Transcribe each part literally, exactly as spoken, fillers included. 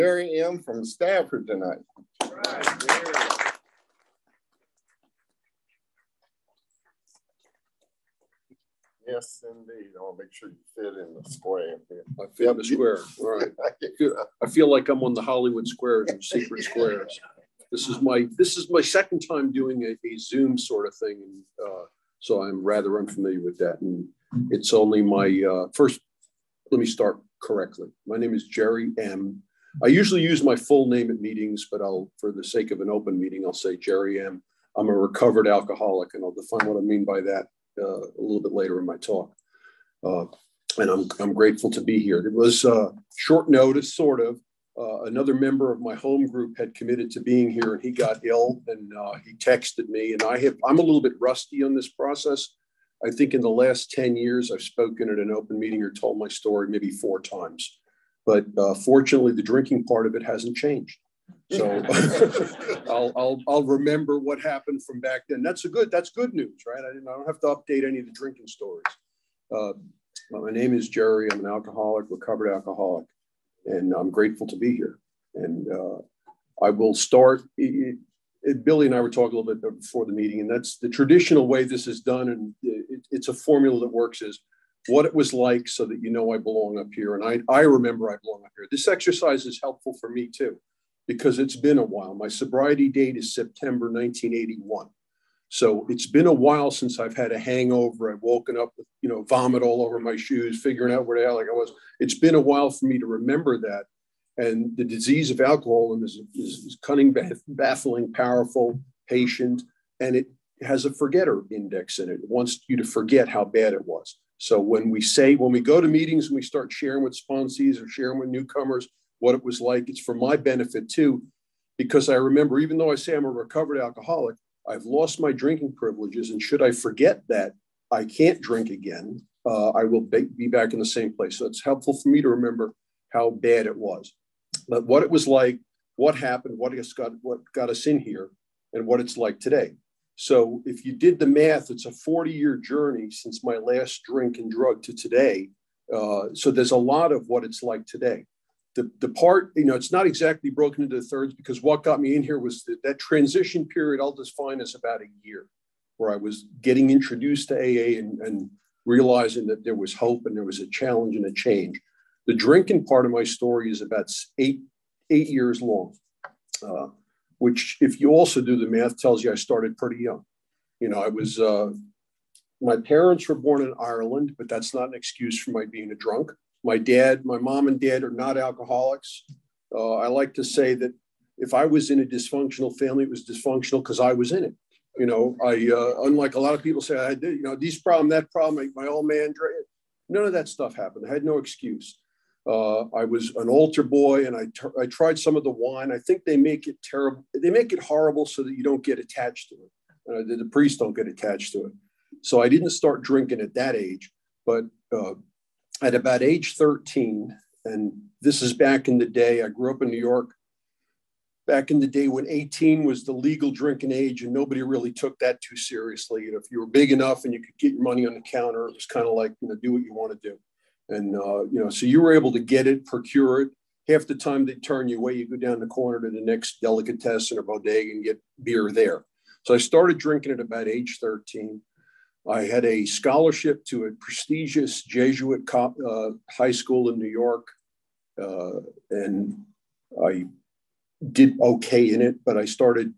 Jerry M. from Stafford tonight. Right. Yes, indeed. I want to make sure you fit in the square. I fit in the square. All right. I feel, I feel like I'm on the Hollywood Squares and Secret Squares. This is my this is my second time doing a, a Zoom sort of thing, and uh, so I'm rather unfamiliar with that. And it's only my uh, first. Let me start correctly. My name is Jerry M. I usually use my full name at meetings, but I'll, for the sake of an open meeting, I'll say Jerry M. I'm a recovered alcoholic, and I'll define what I mean by that uh, a little bit later in my talk. Uh, and I'm I'm grateful to be here. It was uh, short notice, sort of. Uh, another member of my home group had committed to being here, and he got ill, and uh, he texted me. And I have I'm a little bit rusty on this process. I think in the last ten years, I've spoken at an open meeting or told my story maybe four times. But uh, fortunately, the drinking part of it hasn't changed. So I'll, I'll I'll remember what happened from back then. That's a good that's good news, right? I, didn't, I don't have to update any of the drinking stories. Uh, my name is Jerry. I'm an alcoholic, recovered alcoholic, and I'm grateful to be here. And uh, I will start. It, it, Billy and I were talking a little bit before the meeting, and that's the traditional way this is done. And it, it's a formula that works is what it was like so that you know I belong up here. And I, I remember I belong up here. This exercise is helpful for me too, because it's been a while. My sobriety date is September nineteen eighty-one. So it's been a while since I've had a hangover. I've woken up with, you know, vomit all over my shoes, figuring out where the hell I was. It's been a while for me to remember that. And the disease of alcoholism is, is, is cunning, baffling, powerful, patient, and it has a forgetter index in it. It wants you to forget how bad it was. So when we say, when we go to meetings and we start sharing with sponsees or sharing with newcomers what it was like, it's for my benefit too, because I remember, even though I say I'm a recovered alcoholic, I've lost my drinking privileges. And should I forget that I can't drink again, uh, I will be back in the same place. So it's helpful for me to remember how bad it was, but what it was like, what happened, what got, what got us in here, and what it's like today. So if you did the math, it's a forty year journey since my last drink and drug to today. Uh, so there's a lot of what it's like today. The, the part, you know, it's not exactly broken into thirds, because what got me in here was that, that transition period I'll define as about a year, where I was getting introduced to A A and, and realizing that there was hope and there was a challenge and a change. The drinking part of my story is about eight, eight years long. Uh, which if you also do the math tells you I started pretty young. You know, I was, uh, my parents were born in Ireland, but that's not an excuse for my being a drunk. My dad, my mom and dad are not alcoholics. Uh, I like to say that if I was in a dysfunctional family, it was dysfunctional because I was in it. You know, I, uh, unlike a lot of people say, I did, you know, these problem, that problem, my old man, none of that stuff happened. I had no excuse. Uh, I was an altar boy, and I, I tried some of the wine. I think they make it terrible. They make it horrible so that you don't get attached to it. Uh, the, the priests don't get attached to it. So I didn't start drinking at that age, but uh, at about age thirteen, and this is back in the day, I grew up in New York, back in the day when eighteen was the legal drinking age, and nobody really took that too seriously. You know, if you were big enough and you could get your money on the counter, it was kind of like, you know, do what you want to do. And, uh, you know, so you were able to get it, procure it. Half the time they turn you away, you go down the corner to the next delicatessen or bodega and get beer there. So I started drinking at about age thirteen. I had a scholarship to a prestigious Jesuit co- uh, high school in New York. Uh, and I did okay in it, but I started,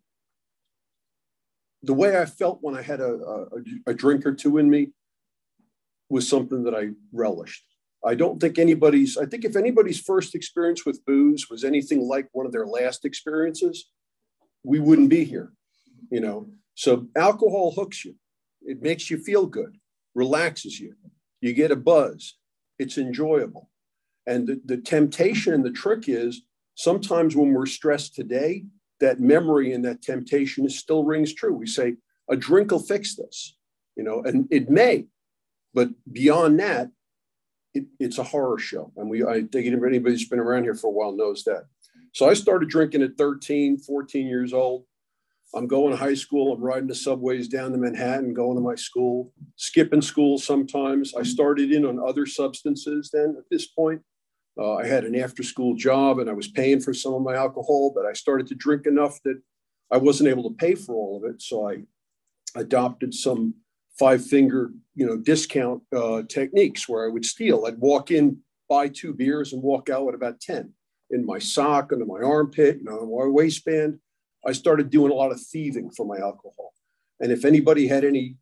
the way I felt when I had a, a, a drink or two in me was something that I relished. I don't think anybody's, I think if anybody's first experience with booze was anything like one of their last experiences, we wouldn't be here, you know? So alcohol hooks you. It makes you feel good, relaxes you. You get a buzz. It's enjoyable. And the, the temptation and the trick is sometimes when we're stressed today, that memory and that temptation still rings true. We say, a drink will fix this, you know, and it may, but beyond that, It, it's a horror show. And we, I think anybody who's been around here for a while knows that. So I started drinking at thirteen, fourteen years old. I'm going to high school. I'm riding the subways down to Manhattan, going to my school, skipping school sometimes. I started in on other substances then at this point. Uh, I had an after-school job and I was paying for some of my alcohol, but I started to drink enough that I wasn't able to pay for all of it. So I adopted some five-finger, you know, discount uh, techniques where I would steal. I'd walk in, buy two beers, and walk out with about ten in my sock, under my armpit, you know, my waistband. I started doing a lot of thieving for my alcohol. And if anybody had any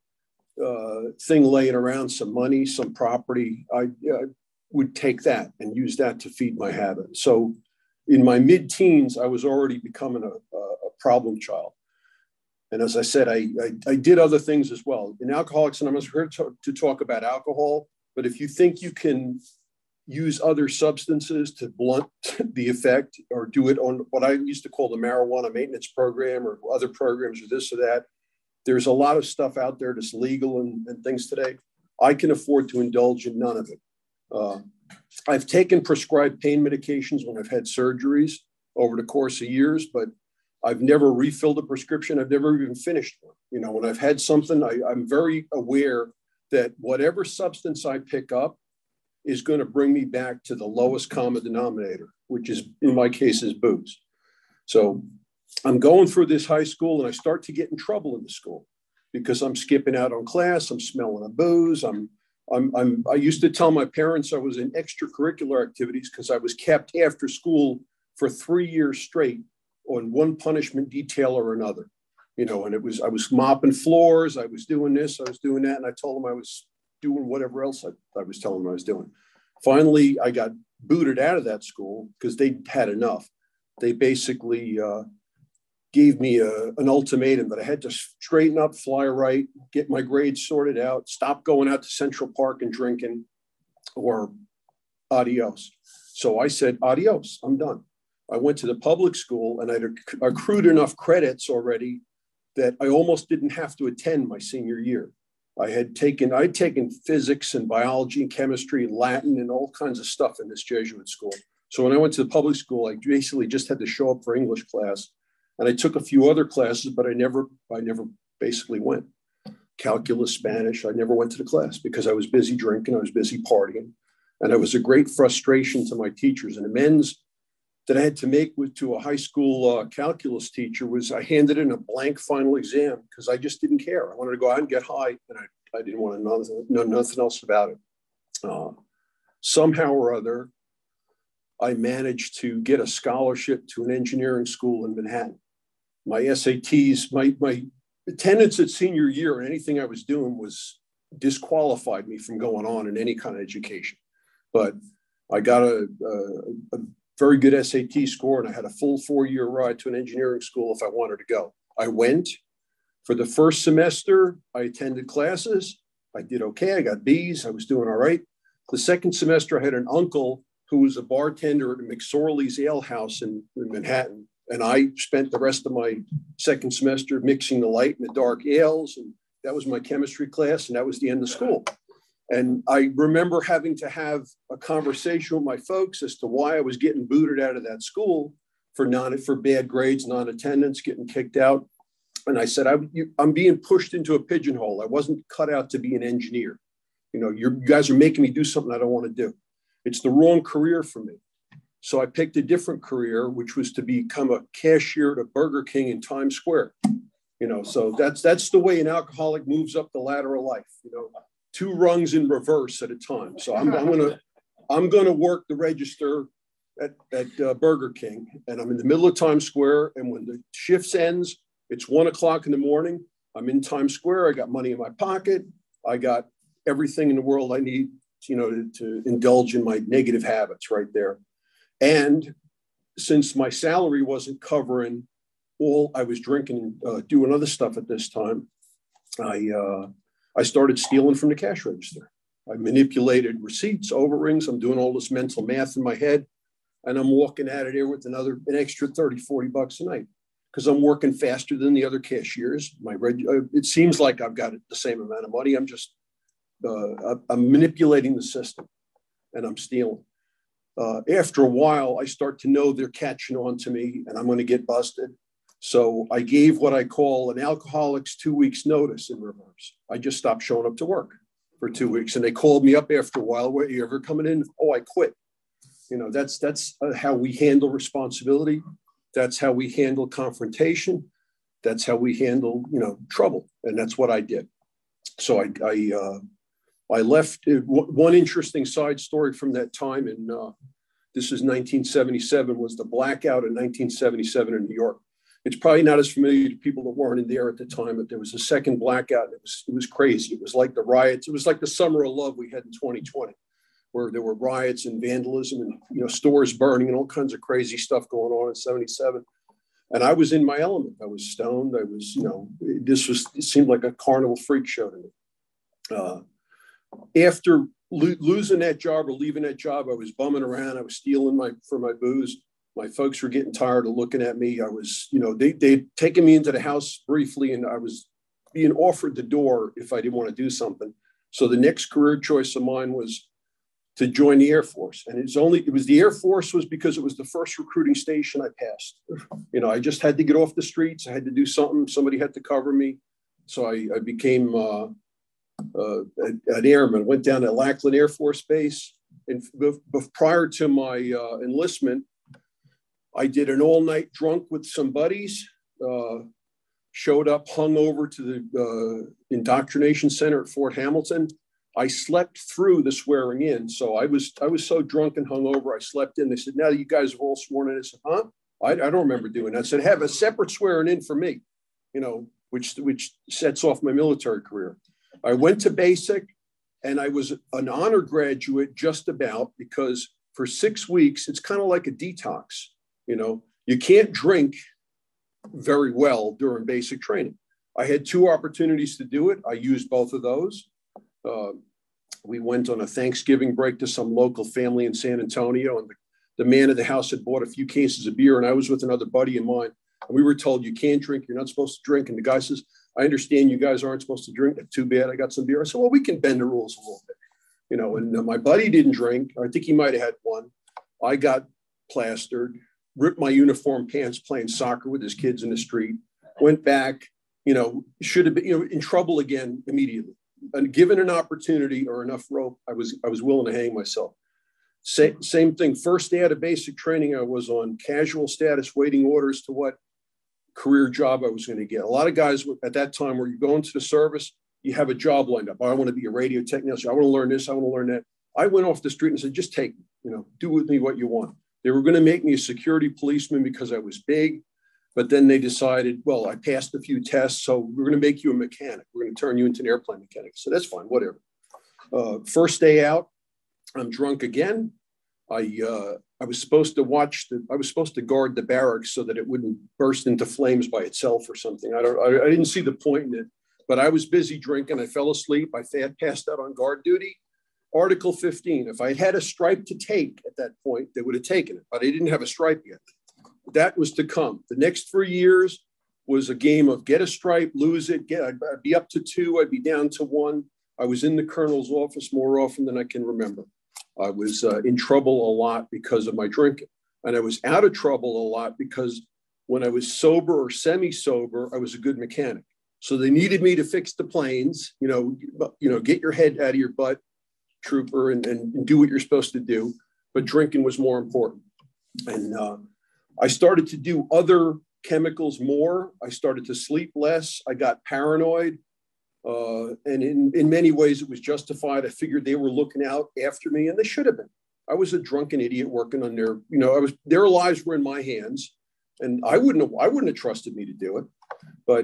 uh, thing laying around, some money, some property, I uh, would take that and use that to feed my habit. So in my mid-teens, I was already becoming a, a problem child. And as I said, I, I, I did other things as well. In Alcoholics Anonymous, we're here to, to talk about alcohol, but if you think you can use other substances to blunt the effect or do it on what I used to call the marijuana maintenance program or other programs or this or that, there's a lot of stuff out there that's legal and, and things today. I can afford to indulge in none of it. Uh, I've taken prescribed pain medications when I've had surgeries over the course of years, but I've never refilled a prescription. I've never even finished one. You know, when I've had something, I, I'm very aware that whatever substance I pick up is going to bring me back to the lowest common denominator, which is, in my case, is booze. So I'm going through this high school and I start to get in trouble in the school because I'm skipping out on class. I'm smelling of booze. I'm, I'm, I'm, I used to tell my parents I was in extracurricular activities because I was kept after school for three years straight on one punishment detail or another, you know, and it was, I was mopping floors. I was doing this, I was doing that. And I told them I was doing whatever else I, I was telling them I was doing. Finally, I got booted out of that school because they had enough. They basically uh, gave me a, an ultimatum that I had to straighten up, fly right, get my grades sorted out, stop going out to Central Park and drinking, or adios. So I said, adios, I'm done. I went to the public school and I'd accrued enough credits already that I almost didn't have to attend my senior year. I had taken, I'd taken physics and biology and chemistry and Latin and all kinds of stuff in this Jesuit school. So when I went to the public school, I basically just had to show up for English class. And I took a few other classes, but I never, I never basically went. Calculus, Spanish, I never went to the class because I was busy drinking, I was busy partying. And it was a great frustration to my teachers. And amends that I had to make with to a high school uh, calculus teacher was I handed in a blank final exam because I just didn't care. I wanted to go out and get high, and I, I didn't want to know, know nothing else about it. Uh, somehow or other, I managed to get a scholarship to an engineering school in Manhattan. My S A Ts, my, my attendance at senior year and anything I was doing was disqualified me from going on in any kind of education. But I got a, a, a very good S A T score, and I had a full four-year ride to an engineering school if I wanted to go. I went. For the first semester, I attended classes. I did okay. I got B's. I was doing all right. The second semester, I had an uncle who was a bartender at McSorley's Ale House in, in Manhattan. And I spent the rest of my second semester mixing the light and the dark ales. And that was my chemistry class, and that was the end of school. And I remember having to have a conversation with my folks as to why I was getting booted out of that school for non for bad grades, non-attendance, getting kicked out. And I said, I'm, you, I'm being pushed into a pigeonhole. I wasn't cut out to be an engineer. You know, you're, you guys are making me do something I don't want to do. It's the wrong career for me. So I picked a different career, which was to become a cashier at Burger King in Times Square. You know, so that's that's the way an alcoholic moves up the ladder of life. You know, two rungs in reverse at a time. So I'm, I'm gonna I'm gonna work the register at at uh, Burger King, and I'm in the middle of Times Square. And when the shift ends, it's one o'clock in the morning. I'm in Times Square. I got money in my pocket. I got everything in the world I need, you know, to, to indulge in my negative habits right there. And since my salary wasn't covering all I was drinking and uh, doing other stuff at this time, I uh, I started stealing from the cash register. I manipulated receipts, overrings. I'm doing all this mental math in my head, and I'm walking out of there with another an extra thirty, forty bucks a night because I'm working faster than the other cashiers. My reg- uh, it seems like I've got the same amount of money. I'm just uh, I'm manipulating the system, and I'm stealing. Uh, after a while, I start to know they're catching on to me and I'm going to get busted. So I gave what I call an alcoholic's two weeks notice in reverse. I just stopped showing up to work for two weeks. And they called me up after a while. Were you ever coming in? Oh, I quit. You know, that's that's uh, how we handle responsibility. That's how we handle confrontation. That's how we handle, you know, trouble. And that's what I did. So I I, uh, I left. Uh, one interesting side story from that time, and uh, this is nineteen seventy-seven, was the blackout in nineteen seventy-seven in New York. It's probably not as familiar to people that weren't in there at the time, but there was a second blackout. And it was it was crazy. It was like the riots. It was like the summer of love we had in twenty twenty, where there were riots and vandalism and, you know, stores burning and all kinds of crazy stuff going on in seventy-seven. And I was in my element. I was stoned. I was, you know, this was, it seemed like a carnival freak show to me. Uh, after lo- losing that job or leaving that job, I was bumming around. I was stealing my for my booze. My folks were getting tired of looking at me. I was, you know, they, they'd taken me into the house briefly, and I was being offered the door if I didn't want to do something. So the next career choice of mine was to join the Air Force. And it's only, it was the Air Force was because it was the first recruiting station I passed. You know, I just had to get off the streets. I had to do something. Somebody had to cover me. So I, I became uh, uh, an airman, went down to Lackland Air Force Base. And b- b- prior to my uh, enlistment, I did an all-night drunk with some buddies, uh, showed up hungover to the uh, indoctrination center at Fort Hamilton. I slept through the swearing in. So I was I was so drunk and hungover, I slept in. They said, now you guys have all sworn in. I said, huh? I, I don't remember doing that. I said, have a separate swearing in for me, you know, which, which sets off my military career. I went to basic, and I was an honor graduate just about, because for six weeks, it's kind of like a detox. You know, you can't drink very well during basic training. I had two opportunities to do it. I used both of those. Uh, we went on a Thanksgiving break to some local family in San Antonio, and the, the man of the house had bought a few cases of beer, and I was with another buddy of mine. And we were told, you can't drink, you're not supposed to drink. And the guy says, I understand you guys aren't supposed to drink. Too bad, I got some beer. I said, well, we can bend the rules a little bit. You know, and uh, my buddy didn't drink. I think he might have had one. I got plastered, ripped my uniform pants playing soccer with his kids in the street, went back, you know, should have been, you know, in trouble again immediately. And given an opportunity or enough rope, I was I was willing to hang myself. Same, same thing. First day out of basic training, I was on casual status, waiting orders to what career job I was going to get. A lot of guys at that time, where you go into the service, you have a job lined up. I want to be a radio technician. I want to learn this. I want to learn that. I went off the street and said, just take me, you know, do with me what you want. They were going to make me a security policeman because I was big. But then they decided, well, I passed a few tests, so we're going to make you a mechanic. We're going to turn you into an airplane mechanic. So that's fine, whatever. Uh, first day out, I'm drunk again. I uh, I was supposed to watch the, I was supposed to guard the barracks so that it wouldn't burst into flames by itself or something. I don't, I, I didn't see the point in it, but I was busy drinking. I fell asleep. I had passed out on guard duty. Article fifteen. If I had had a stripe to take at that point, they would have taken it, but I didn't have a stripe yet. That was to come. The next three years was a game of get a stripe, lose it, get, I'd, I'd be up to two, I'd be down to one. I was in the colonel's office more often than I can remember. I was uh, in trouble a lot because of my drinking. And I was out of trouble a lot because when I was sober or semi-sober, I was a good mechanic. So they needed me to fix the planes, you know, you know, get your head out of your butt, trooper, and, and do what you're supposed to do. But drinking was more important. And uh, I started to do other chemicals more. I started to sleep less. I got paranoid. Uh, and in, in many ways, it was justified. I figured they were looking out after me, and they should have been. I was a drunken idiot working on their, you know, I was, their lives were in my hands, and I wouldn't have, I wouldn't have trusted me to do it. But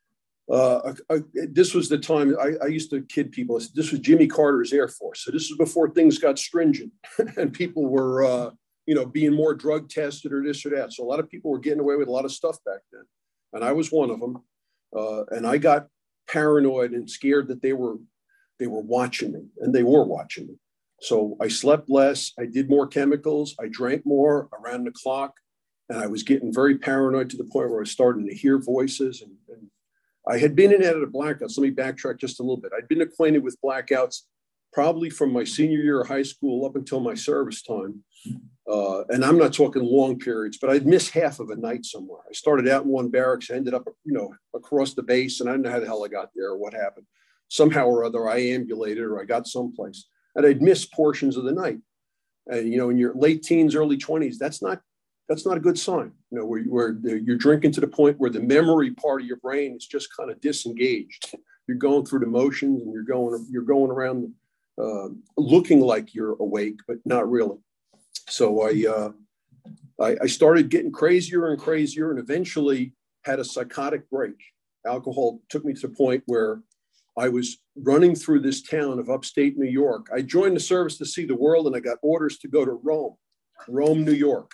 uh, I, I, this was the time I, I used to kid people. This was Jimmy Carter's Air Force. So this was before things got stringent and people were, uh, you know, being more drug tested or this or that. So a lot of people were getting away with a lot of stuff back then. And I was one of them. Uh, and I got paranoid and scared that they were, they were watching me, and they were watching me. So I slept less. I did more chemicals. I drank more around the clock. And I was getting very paranoid to the point where I was starting to hear voices. And, and I had been in and out of blackouts. Let me backtrack just a little bit. I'd been acquainted with blackouts probably from my senior year of high school up until my service time. Uh, and I'm not talking long periods, but I'd miss half of a night somewhere. I started out in one barracks, ended up, you know, across the base, and I don't know how the hell I got there or what happened. Somehow or other, I ambulated or I got someplace, and I'd miss portions of the night. And, you know, in your late teens, early twenties, that's not, that's not a good sign, you know, where, where you're drinking to the point where the memory part of your brain is just kind of disengaged. You're going through the motions and you're going, you're going around uh, looking like you're awake, but not really. So I, uh, I, I started getting crazier and crazier and eventually had a psychotic break. Alcohol took me to the point where I was running through this town of upstate New York. I joined the service to see the world and I got orders to go to Rome, Rome, New York.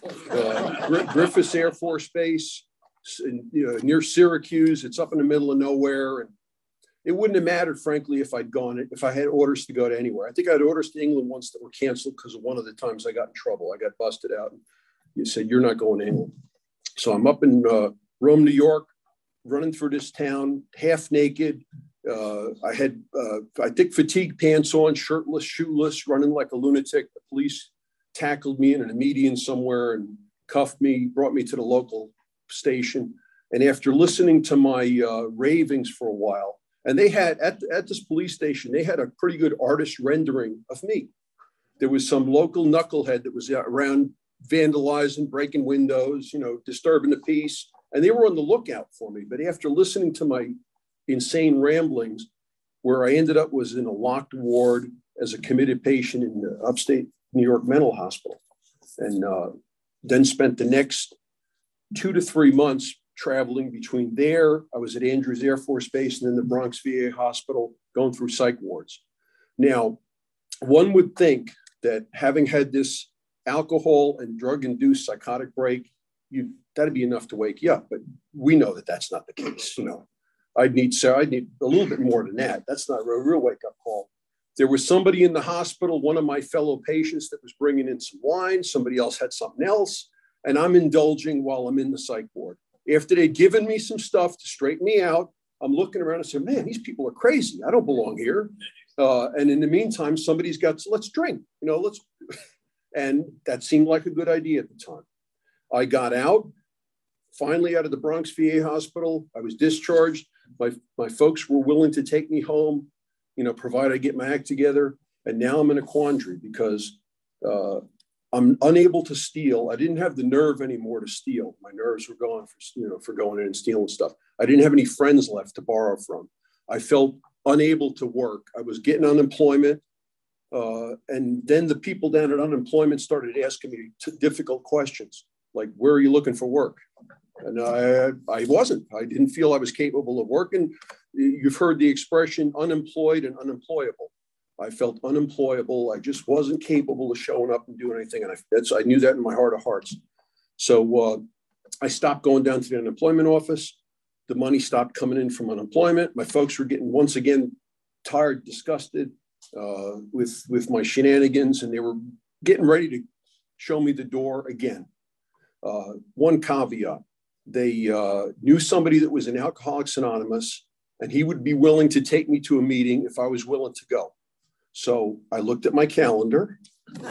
Uh, Gr- Griffiths Air Force Base, in, you know, near Syracuse. It's up in the middle of nowhere. And it wouldn't have mattered, frankly, if I'd gone, if I had orders to go to anywhere. I think I had orders to England once that were canceled because of one of the times I got in trouble. I got busted out and you said, you're not going to England. So I'm up in uh, Rome, New York, running through this town, half naked. Uh, I had, uh, I think, fatigue pants on, shirtless, shoeless, running like a lunatic. The police tackled me in a median somewhere and cuffed me, brought me to the local station. And after listening to my uh, ravings for a while, and they had, at, at this police station, they had a pretty good artist rendering of me. There was some local knucklehead that was around vandalizing, breaking windows, you know, disturbing the peace. And they were on the lookout for me. But after listening to my insane ramblings, where I ended up was in a locked ward as a committed patient in the upstate New York Mental Hospital. And uh, then spent the next two to three months traveling between there. I was at Andrews Air Force Base and then the Bronx V A Hospital, going through psych wards. Now, one would think that having had this alcohol and drug-induced psychotic break, you that'd be enough to wake you up. But we know that that's not the case. You know, I'd need so I'd need a little bit more than that. That's not a real wake-up call. There was somebody in the hospital, one of my fellow patients, that was bringing in some wine. Somebody else had something else, and I'm indulging while I'm in the psych ward. After they'd given me some stuff to straighten me out, I'm looking around and saying, "Man, these people are crazy. I don't belong here." Uh, and in the meantime, somebody's got, let's drink. You know, let's. And that seemed like a good idea at the time. I got out, finally out of the Bronx V A hospital. I was discharged. My, my folks were willing to take me home, you know, provided I get my act together. And now I'm in a quandary because uh, I'm unable to steal. I didn't have the nerve anymore to steal. My nerves were gone for, you know, for going in and stealing stuff. I didn't have any friends left to borrow from. I felt unable to work. I was getting unemployment. Uh, and then the people down at unemployment started asking me t- difficult questions, like, where are you looking for work? And I, I wasn't. I didn't feel I was capable of working. You've heard the expression unemployed and unemployable. I felt unemployable. I just wasn't capable of showing up and doing anything. And I, that's, I knew that in my heart of hearts. So uh, I stopped going down to the unemployment office. The money stopped coming in from unemployment. My folks were getting, once again, tired, disgusted uh, with, with my shenanigans, and they were getting ready to show me the door again. Uh, one caveat, they uh, knew somebody that was in Alcoholics Anonymous, and he would be willing to take me to a meeting if I was willing to go. So I looked at my calendar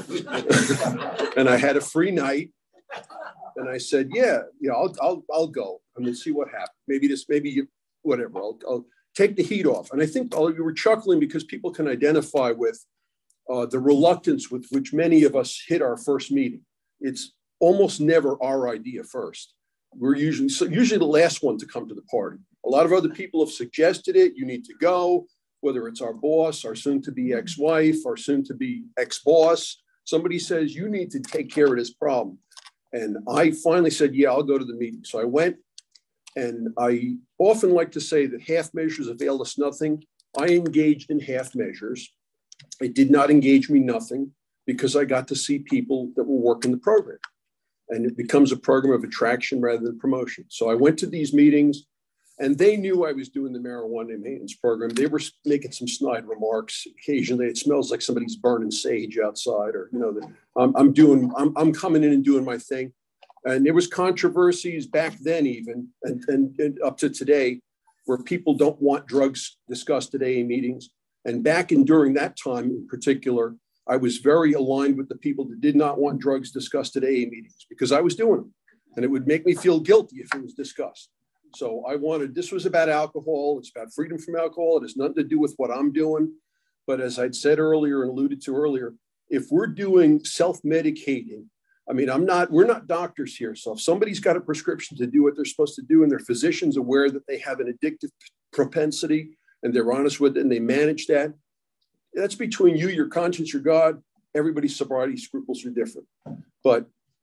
and I had a free night, and I said, yeah, yeah, I'll, I'll, I'll go and we'll see what happens. Maybe this, maybe you, whatever, I'll, I'll take the heat off. And I think all of you were chuckling because people can identify with uh, the reluctance with which many of us hit our first meeting. It's almost never our idea first. We're usually, so usually the last one to come to the party. A lot of other people have suggested it. You need to go, whether it's our boss, our soon-to-be ex-wife, our soon-to-be ex-boss. Somebody says, you need to take care of this problem. And I finally said, yeah, I'll go to the meeting. So I went, and I often like to say that half measures avail us nothing. I engaged in half measures. It did not engage me nothing because I got to see people that were working the program. And it becomes a program of attraction rather than promotion. So I went to these meetings, and they knew I was doing the marijuana maintenance program. They were making some snide remarks. Occasionally, it smells like somebody's burning sage outside, or, you know, that I'm, I'm doing, I'm, I'm coming in and doing my thing. And there was controversies back then even, and, and, and up to today, where people don't want drugs discussed at A A meetings. And back and during that time in particular, I was very aligned with the people that did not want drugs discussed at A A meetings because I was doing them. And it would make me feel guilty if it was discussed. So I wanted, this was about alcohol. It's about freedom from alcohol. It has nothing to do with what I'm doing. But as I'd said earlier and alluded to earlier, if we're doing self-medicating, I mean, I'm not, we're not doctors here. So if somebody's got a prescription to do what they're supposed to do and their physician's aware that they have an addictive propensity and they're honest with it and they manage that, that's between you, your conscience, your God. Everybody's sobriety scruples are different. But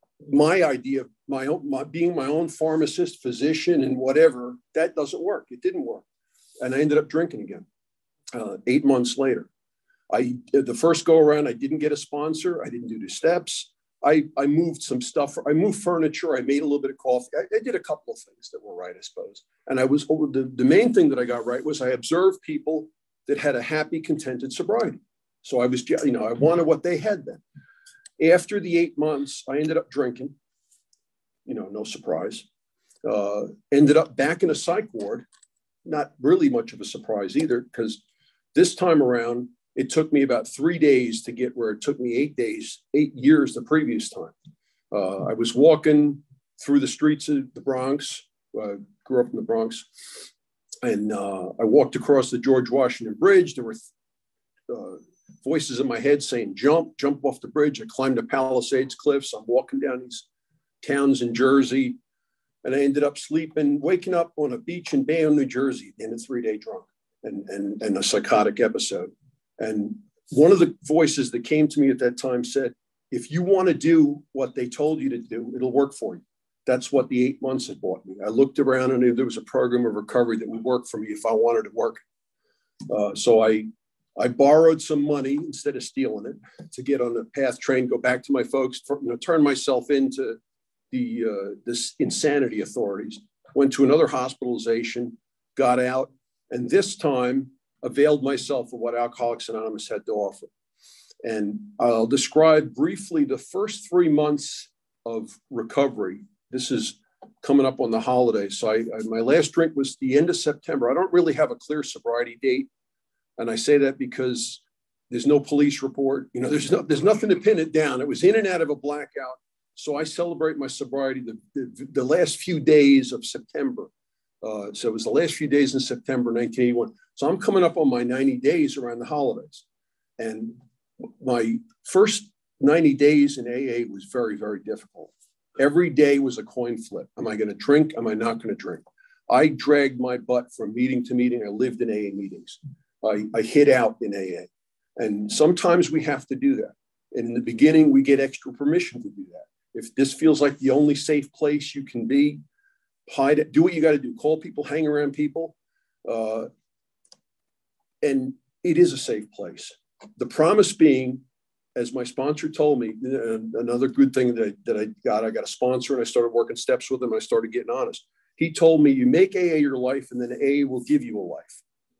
my idea of my own, my, being my own pharmacist, physician, and whatever, that doesn't work. It didn't work. And I ended up drinking again uh, eight months later. I, the first go around, I didn't get a sponsor. I didn't do the steps. I, I moved some stuff. I moved furniture. I made a little bit of coffee. I, I did a couple of things that were right, I suppose. And I was, the, the main thing that I got right was I observed people that had a happy, contented sobriety. So I was, you know, I wanted what they had then. After the eight months, I ended up drinking, you know, no surprise. Uh, ended up back in a psych ward. Not really much of a surprise either, because this time around, it took me about three days to get where it took me eight days, eight years the previous time. Uh, I was walking through the streets of the Bronx. Uh, grew up in the Bronx. And uh, I walked across the George Washington Bridge. There were uh, voices in my head saying, jump, jump off the bridge. I climbed the Palisades cliffs. I'm walking down these towns in Jersey. And I ended up sleeping, waking up on a beach in Bayonne, New Jersey, in a three-day drunk and, and, and a psychotic episode. And one of the voices that came to me at that time said, if you want to do what they told you to do, it'll work for you. That's what the eight months had bought me. I looked around and knew there was a program of recovery that would work for me if I wanted it work. Uh, so I, I borrowed some money instead of stealing it to get on the PATH train, go back to my folks, for, you know, turn myself into the uh, this insanity authorities, went to another hospitalization, got out, and this time availed myself of what Alcoholics Anonymous had to offer. And I'll describe briefly the first three months of recovery. This is coming up on the holidays. So I, I, my last drink was the end of September. I don't really have a clear sobriety date. And I say that because there's no police report. You know, there's no, there's nothing to pin it down. It was in and out of a blackout. So I celebrate my sobriety the, the, the last few days of September. Uh, so it was the last few days in September nineteen eighty-one. So I'm coming up on my ninety days around the holidays. And my first ninety days in A A was very, very difficult. Every day was a coin flip. Am I going to drink? Am I not going to drink? I dragged my butt from meeting to meeting. I lived in A A meetings. I, I hid out in A A. And sometimes we have to do that. And in the beginning, we get extra permission to do that. If this feels like the only safe place you can be, hide it, do what you got to do. Call people, hang around people. Uh, and it is a safe place. The promise being, as my sponsor told me, another good thing that I, that I got, I got a sponsor and I started working steps with him. And I started getting honest. He told me, you make A A your life and then A A will give you a life.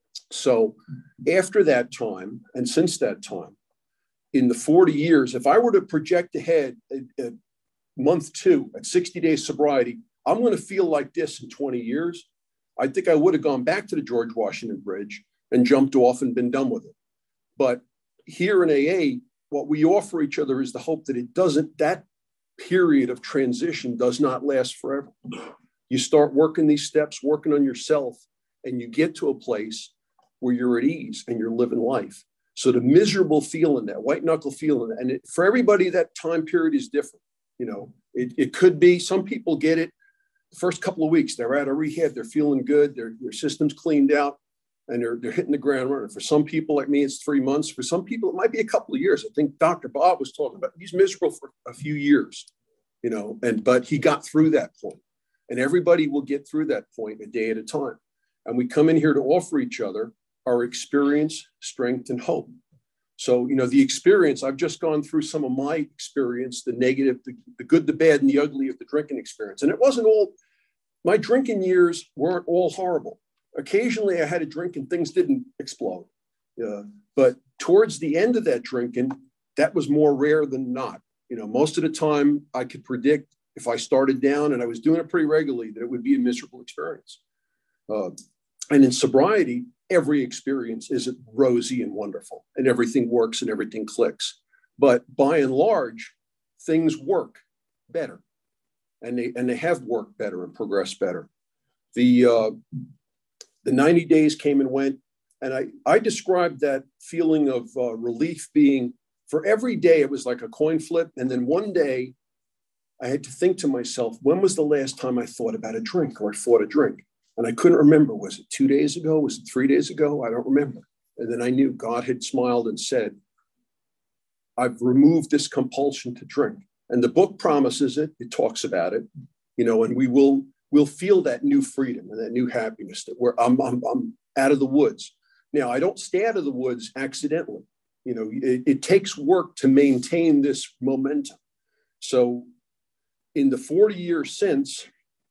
So after that time, and since that time, in the forty years, if I were to project ahead at, at month two, at sixty days sobriety, I'm going to feel like this in twenty years. I think I would have gone back to the George Washington Bridge and jumped off and been done with it. But here in A A, what we offer each other is the hope that it doesn't, that period of transition does not last forever. You start working these steps, working on yourself, and you get to a place where you're at ease and you're living life. So the miserable feeling, that white knuckle feeling, and it, for everybody, that time period is different. You know, it, it could be, some people get it the first couple of weeks, they're out of rehab, they're feeling good, their, their system's cleaned out, and they're, they're hitting the ground running. For some people like me, it's three months. For some people, it might be a couple of years. I think Doctor Bob was talking about, he's miserable for a few years, you know, and, but he got through that point. And everybody will get through that point a day at a time. And we come in here to offer each other our experience, strength, and hope. So, you know, the experience, I've just gone through some of my experience, the negative, the, the good, the bad, and the ugly of the drinking experience. And it wasn't all, my drinking years weren't all horrible. Occasionally I had a drink and things didn't explode. Uh, but towards the end of that drinking, that was more rare than not. You know, most of the time I could predict if I started down, and I was doing it pretty regularly, that it would be a miserable experience. Uh, and in sobriety, every experience isn't rosy and wonderful, and everything works and everything clicks. But by and large, things work better, and they and they have worked better and progressed better. The uh, the ninety days came and went, and I I described that feeling of uh, relief being for every day, it was like a coin flip. And then one day I had to think to myself, when was the last time I thought about a drink or I fought a drink? And I couldn't remember. Was it two days ago? Was it three days ago? I don't remember. And then I knew God had smiled and said, I've removed this compulsion to drink. And the book promises it. It talks about it, you know, and we will we'll feel that new freedom and that new happiness that we're I'm, I'm, I'm out of the woods. Now, I don't stay out of the woods accidentally. You know, it, it takes work to maintain this momentum. So in the forty years since,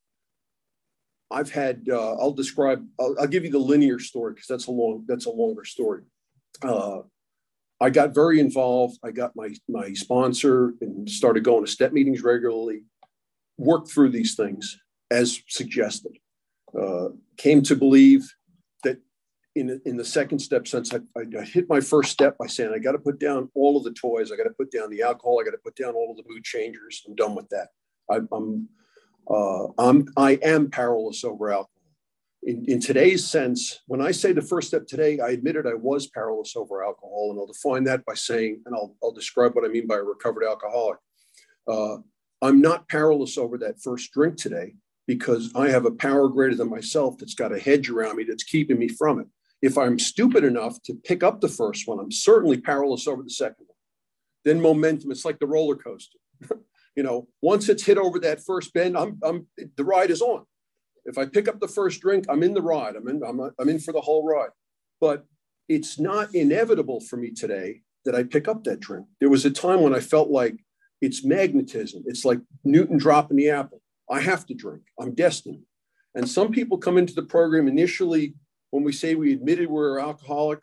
I've had, uh, I'll describe, I'll, I'll give you the linear story because that's a long, that's a longer story. Uh, I got very involved. I got my, my sponsor and started going to step meetings regularly, worked through these things as suggested. Uh, came to believe that in, in the second step, since I, I, I hit my first step by saying, I got to put down all of the toys. I got to put down the alcohol. I got to put down all of the mood changers. I'm done with that. I, I'm, uh, I'm, I am powerless over alcohol. In, in today's sense, when I say the first step today, I admitted I was powerless over alcohol, and I'll define that by saying, and I'll, I'll describe what I mean by a recovered alcoholic. Uh, I'm not powerless over that first drink today because I have a power greater than myself that's got a hedge around me that's keeping me from it. If I'm stupid enough to pick up the first one, I'm certainly powerless over the second one. Then momentum, it's like the roller coaster. You know, once it's hit over that first bend, I'm, I'm, the ride is on. If I pick up the first drink, I'm in the ride. I'm in, I'm, I'm in for the whole ride. But it's not inevitable for me today that I pick up that drink. There was a time when I felt like it's magnetism. It's like Newton dropping the apple. I have to drink. I'm destined. And some people come into the program initially when we say we admitted we're alcoholic.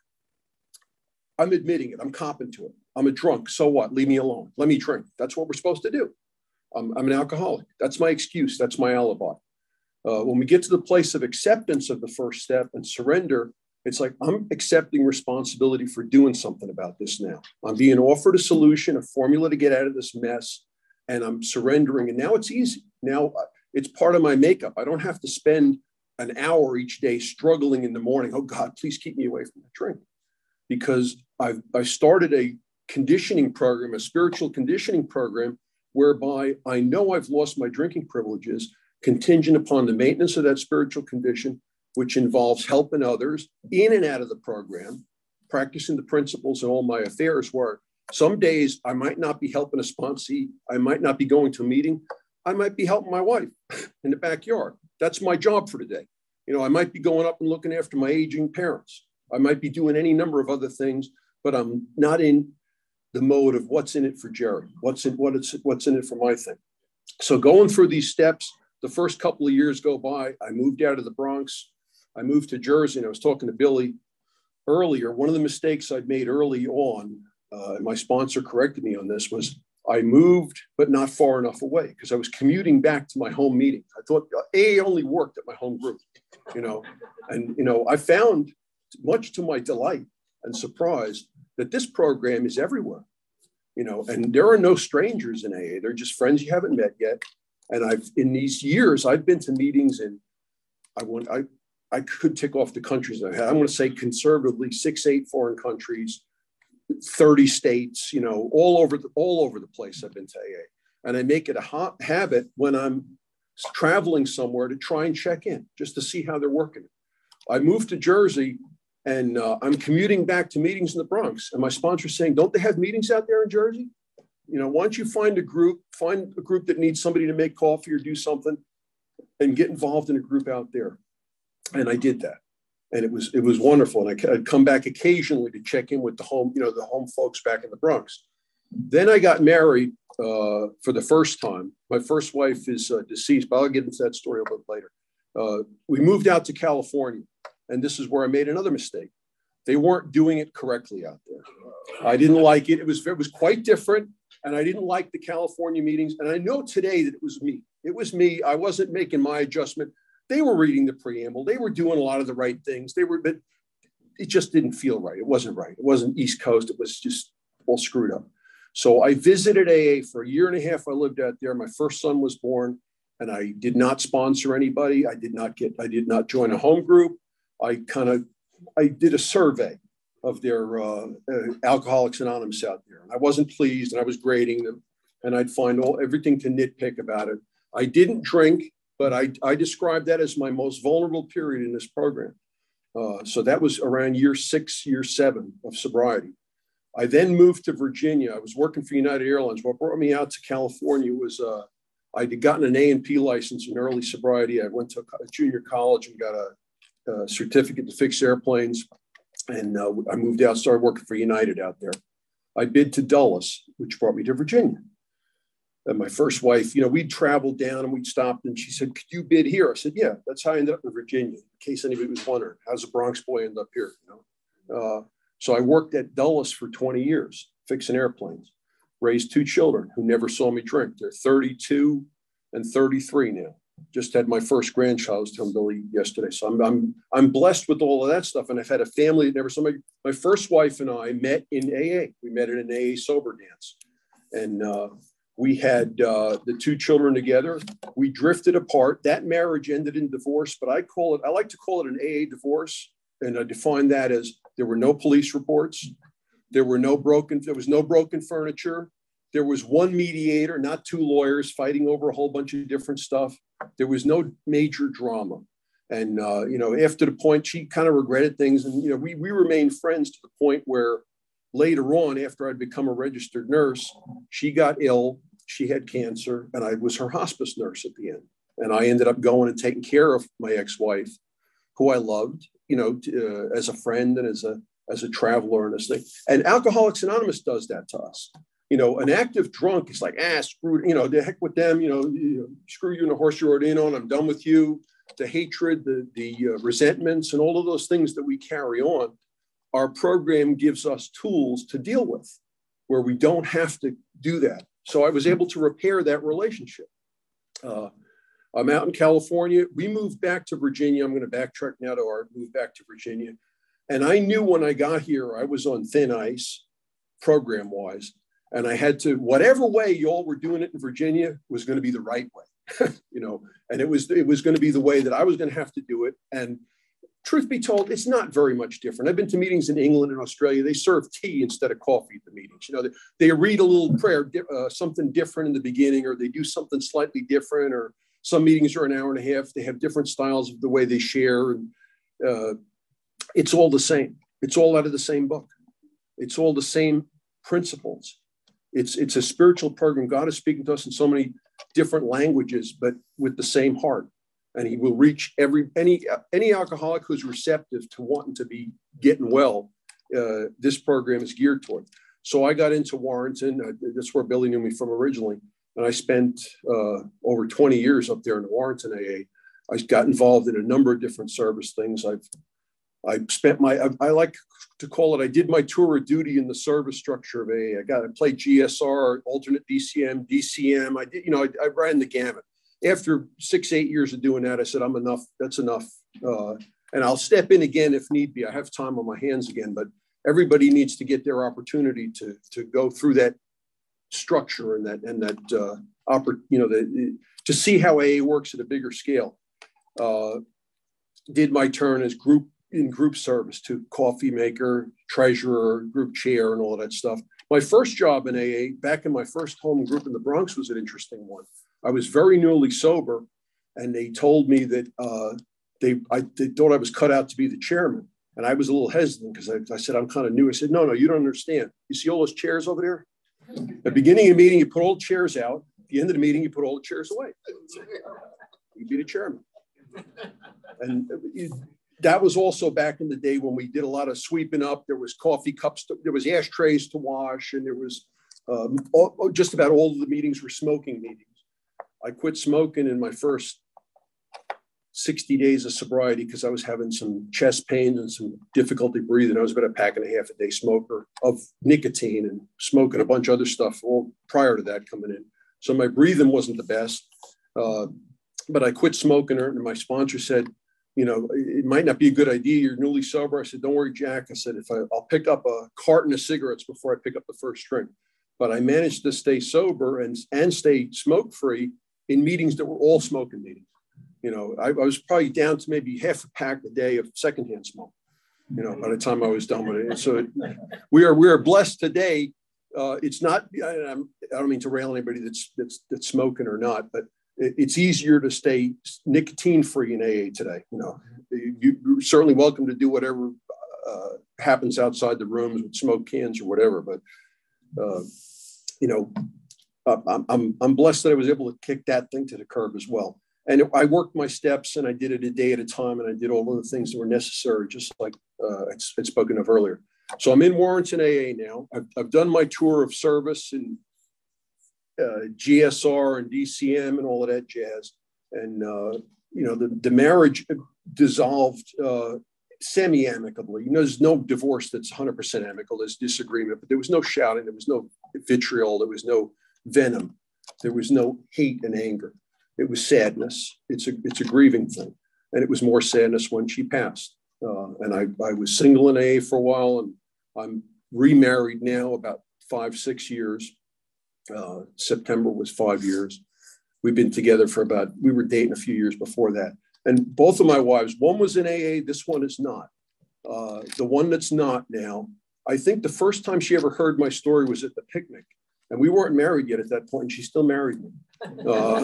I'm admitting it. I'm copping to it. I'm a drunk. So what? Leave me alone. Let me drink. That's what we're supposed to do. I'm, I'm an alcoholic. That's my excuse. That's my alibi. Uh, when we get to the place of acceptance of the first step and surrender, it's like, I'm accepting responsibility for doing something about this now. I'm being offered a solution, a formula to get out of this mess, and I'm surrendering. And now it's easy. Now it's part of my makeup. I don't have to spend an hour each day struggling in the morning. Oh God, please keep me away from the drink. Because I've, I started a conditioning program, a spiritual conditioning program, whereby I know I've lost my drinking privileges, contingent upon the maintenance of that spiritual condition, which involves helping others in and out of the program, practicing the principles in all my affairs, where some days I might not be helping a sponsee, I might not be going to a meeting, I might be helping my wife in the backyard. That's my job for today. You know, I might be going up and looking after my aging parents. I might be doing any number of other things, but I'm not in the mode of what's in it for Jerry, what's in what it's what's in it for my thing. So going through these steps, the first couple of years go by. I moved out of the Bronx. I moved to Jersey, and I was talking to Billy earlier. One of the mistakes I'd made early on, uh, and my sponsor corrected me on this, was I moved, but not far enough away, because I was commuting back to my home meeting. I thought A A only worked at my home group, you know, and, you know, I found, much to my delight and surprise, that this program is everywhere, you know, and there are no strangers in A A. They're just friends you haven't met yet. And I've, in these years, I've been to meetings in, I want, I, I could tick off the countries I had. I'm going to say conservatively six, eight foreign countries, thirty states, you know, all over the, all over the place. I've been to A A, and I make it a ha- habit when I'm traveling somewhere to try and check in just to see how they're working. I moved to Jersey, and uh, I'm commuting back to meetings in the Bronx, and my sponsor's saying, "Don't they have meetings out there in Jersey? You know, why don't you find a group, find a group that needs somebody to make coffee or do something, and get involved in a group out there." And I did that. And it was, it was wonderful. And I, I'd come back occasionally to check in with the home, you know, the home folks back in the Bronx. Then I got married uh, for the first time. My first wife is uh, deceased, but I'll get into that story a little bit later. Uh, we moved out to California, and this is where I made another mistake. They weren't doing it correctly out there. I didn't like it. It was, it was quite different. And I didn't like the California meetings. And I know today that it was me. It was me. I wasn't making my adjustment. They were reading the preamble. They were doing a lot of the right things. They were, but it just didn't feel right. It wasn't right. It wasn't East Coast. It was just all screwed up. So I visited A A for a year and a half. I lived out there. My first son was born, and I did not sponsor anybody. I did not get, I did not join a home group. I kind of, I did a survey. of their uh, uh, Alcoholics Anonymous out there. And I wasn't pleased, and I was grading them, and I'd find all everything to nitpick about it. I didn't drink, but I, I described that as my most vulnerable period in this program. Uh, so that was around year six, year seven of sobriety. I then moved to Virginia. I was working for United Airlines. What brought me out to California was uh, I'd gotten an A and P license in early sobriety. I went to a junior college and got a, a certificate to fix airplanes. And uh, I moved out, started working for United out there. I bid to Dulles, which brought me to Virginia. And my first wife, you know, we'd traveled down and we'd stopped, and she said, could you bid here? I said, yeah, that's how I ended up in Virginia. In case anybody was wondering, how's a Bronx boy end up here? You know? Uh, so I worked at Dulles for twenty years, fixing airplanes, raised two children who never saw me drink. They're thirty-two and thirty-three now. Just had my first grandchild, I was telling Billy yesterday. So I'm, I'm, I'm blessed with all of that stuff. And I've had a family that never saw me. My first wife and I met in A A. We met at an A A sober dance. And uh, we had uh, the two children together. We drifted apart. That marriage ended in divorce, but I call it, I like to call it an A A divorce. And I define that as there were no police reports. There were no broken, there was no broken furniture. There was one mediator, not two lawyers fighting over a whole bunch of different stuff. There was no major drama. And, uh, you know, after the point, she kind of regretted things. And, you know, we, we remained friends to the point where later on, after I'd become a registered nurse, she got ill. She had cancer, and I was her hospice nurse at the end. And I ended up going and taking care of my ex-wife, who I loved, you know, uh, as a friend and as a, as a traveler and this thing. And Alcoholics Anonymous does that to us. You know, an active drunk is like, ah, screw, you know, the heck with them, you know, you know, screw you and the horse you rode in on, I'm done with you. The hatred, the, the uh, resentments, and all of those things that we carry on, our program gives us tools to deal with where we don't have to do that. So I was able to repair that relationship. Uh, I'm out in California. We moved back to Virginia. I'm going to backtrack now to our move back to Virginia. And I knew when I got here, I was on thin ice program-wise. And I had to, whatever way y'all were doing it in Virginia was going to be the right way, you know, and it was, it was going to be the way that I was going to have to do it. And truth be told, it's not very much different. I've been to meetings in England and Australia. They serve tea instead of coffee at the meetings. You know, they, they read a little prayer, uh, something different in the beginning, or they do something slightly different, or some meetings are an hour and a half. They have different styles of the way they share. And uh, it's all the same. It's all out of the same book. It's all the same principles. It's, it's a spiritual program. God is speaking to us in so many different languages, but with the same heart. And he will reach every any any alcoholic who's receptive to wanting to be getting well. Uh, this program is geared toward. So I got into Warrenton. Uh, that's where Billy knew me from originally. And I spent uh, over twenty years up there in the Warrenton A A. I got involved in a number of different service things. I've I spent my, I, I like to call it, I did my tour of duty in the service structure of A A. I got, I played G S R, alternate D C M, D C M. I did, you know, I, I ran the gamut. After six, eight years of doing that, I said, I'm enough. That's enough. Uh, and I'll step in again if need be. I have time on my hands again, but everybody needs to get their opportunity to, to go through that structure and that, and that, uh, oppor- you know, the, to see how A A works at a bigger scale. Uh, did my turn as group in group service to coffee maker, treasurer, group chair, and all of that stuff. My first job in A A, back in my first home group in the Bronx, was an interesting one. I was very newly sober, and they told me that uh, they, I, they thought I was cut out to be the chairman. And I was a little hesitant because I, I said, I'm kind of new. I said, no, no, you don't understand. You see all those chairs over there? At the beginning of the meeting, you put all the chairs out. At the end of the meeting, you put all the chairs away. You'd be the chairman. And it, that was also back in the day when we did a lot of sweeping up. There was coffee cups, to, there was ashtrays to wash, and there was um, all, just about all of the meetings were smoking meetings. I quit smoking in my first sixty days of sobriety because I was having some chest pains and some difficulty breathing. I was about a pack and a half a day smoker of nicotine and smoking a bunch of other stuff all prior to that coming in. So my breathing wasn't the best, uh, but I quit smoking, and my sponsor said, you know, it might not be a good idea. You're newly sober. I said, don't worry, Jack. I said, if I, I'll pick up a carton of cigarettes before I pick up the first string. But I managed to stay sober and, and stay smoke-free in meetings that were all smoking meetings. You know, I, I was probably down to maybe half a pack a day of secondhand smoke. you know, by the time I was done with it. And so it, we are we are blessed today. Uh, it's not, I, I'm, I don't mean to rail anybody that's, that's, that's smoking or not, but it, it's easier to stay nicotine free in A A today. You know, you, you're certainly welcome to do whatever uh, happens outside the rooms with smoke cans or whatever. But, uh, you know, I'm, I'm, I'm blessed that I was able to kick that thing to the curb as well. And I worked my steps and I did it a day at a time. And I did all of the things that were necessary, just like uh, I'd spoken of earlier. So I'm in Warrenton A A now. I've, I've done my tour of service in uh, G S R and D C M and all of that jazz. And, uh, you know, the, the marriage dissolved uh, semi-amicably. You know, there's no divorce that's one hundred percent amicable. There's disagreement, but there was no shouting. There was no vitriol. There was no venom. There was no hate and anger. It was sadness. It's a, it's a grieving thing. And it was more sadness when she passed. Uh, and I, I was single in A A for a while, and I'm remarried now about five, six years. Uh, September was five years. We've been together for about, we were dating a few years before that. And both of my wives, one was in A A, this one is not. Uh, the one that's not now, I think the first time she ever heard my story was at the picnic. And we weren't married yet at that point, and she still married me. Uh,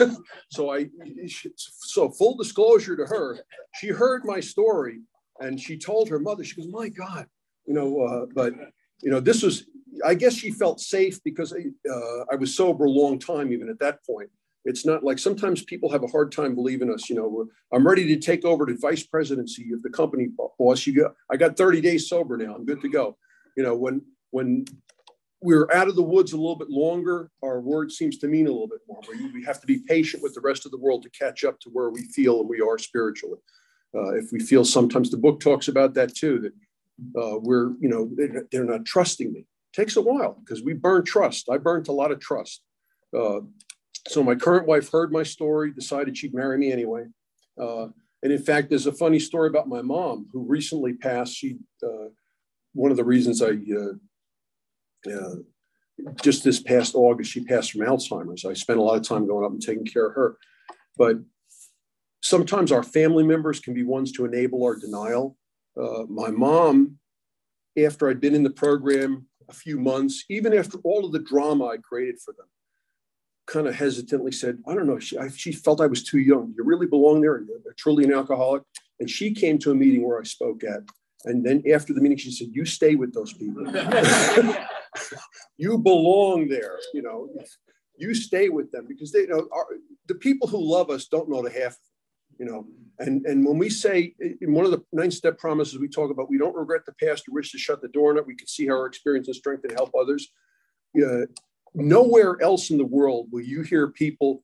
so I, so full disclosure to her, she heard my story and she told her mother, she goes, my God, you know, uh, but, you know, this was, I guess she felt safe because uh, I was sober a long time, even at that point. It's not like sometimes people have a hard time believing us. You know, I'm ready to take over the vice presidency of the company, boss. You got, I got thirty days sober now. I'm good to go. You know, when, when, we're out of the woods a little bit longer, our word seems to mean a little bit more. We have to be patient with the rest of the world to catch up to where we feel and we are spiritually. Uh, if we feel, sometimes the book talks about that too, that uh, we're, you know, they're, they're not trusting me. It takes a while because we burn trust. I burnt a lot of trust. Uh, so my current wife heard my story, decided she'd marry me anyway. Uh, and in fact, there's a funny story about my mom who recently passed. She, uh, one of the reasons I, uh, Uh, just this past August, she passed from Alzheimer's. I spent a lot of time going up and taking care of her. But sometimes our family members can be ones to enable our denial. Uh, my mom, after I'd been in the program a few months, even after all of the drama I created for them, kind of hesitantly said, I don't know, she, I, she felt I was too young. You really belong there? You're truly an alcoholic? And she came to a meeting where I spoke at. And then after the meeting, she said, you stay with those people. You belong there, you know, you stay with them because they, you know, are, the people who love us don't know the half, you know, and, and when we say in one of the nine step promises we talk about, we don't regret the past or wish to shut the door on it. We can see how our experience and strength and help others. Uh, nowhere else in the world will you hear people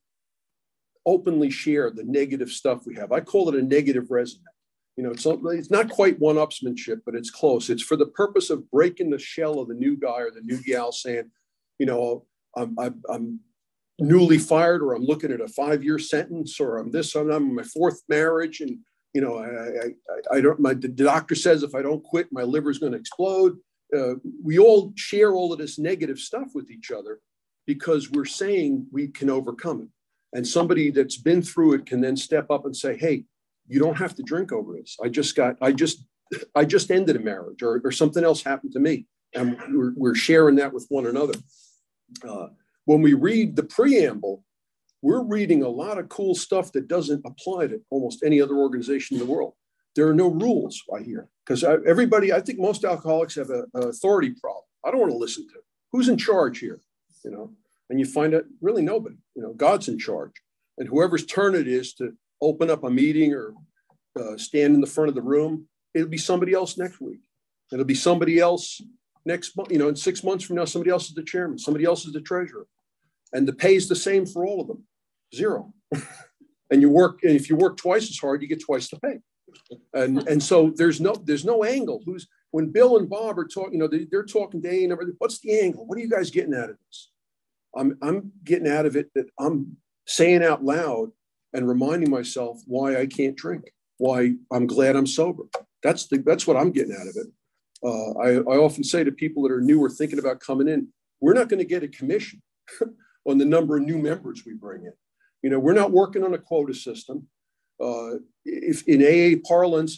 openly share the negative stuff we have. I call it a negative resume. You know, it's, it's not quite one-upsmanship, but it's close. It's for the purpose of breaking the shell of the new guy or the new gal saying, you know, I'm, I'm, I'm newly fired, or I'm looking at a five-year sentence, or I'm this, I'm in my fourth marriage. And, you know, I, I, I don't, my, the doctor says if I don't quit, my liver's going to explode. Uh, we all share all of this negative stuff with each other because we're saying we can overcome it. And somebody that's been through it can then step up and say, hey, you don't have to drink over this. I just got, I just, I just ended a marriage, or, or something else happened to me. And we're, we're sharing that with one another. Uh, when we read the preamble, we're reading a lot of cool stuff that doesn't apply to almost any other organization in the world. There are no rules, I hear, because everybody, I think most alcoholics have a, a authority problem. I don't want to listen to who's in charge here, you know, and you find out really nobody, you know, God's in charge, and whoever's turn it is to open up a meeting or uh, stand in the front of the room, it'll be somebody else next week. It'll be somebody else next month, you know, in six months from now, somebody else is the chairman, somebody else is the treasurer. And the pay is the same for all of them, zero. And you work, and if you work twice as hard, you get twice the pay. And, and so there's no, there's no angle. Who's, when Bill and Bob are talking, you know, they, they're talking day and everything. What's the angle? What are you guys getting out of this? I'm, I'm getting out of it that I'm saying out loud and reminding myself why I can't drink, why I'm glad I'm sober. That's the, that's what I'm getting out of it. Uh, I, I often say to people that are new or thinking about coming in, we're not going to get a commission on the number of new members we bring in. You know, we're not working on a quota system. Uh, if in A A parlance,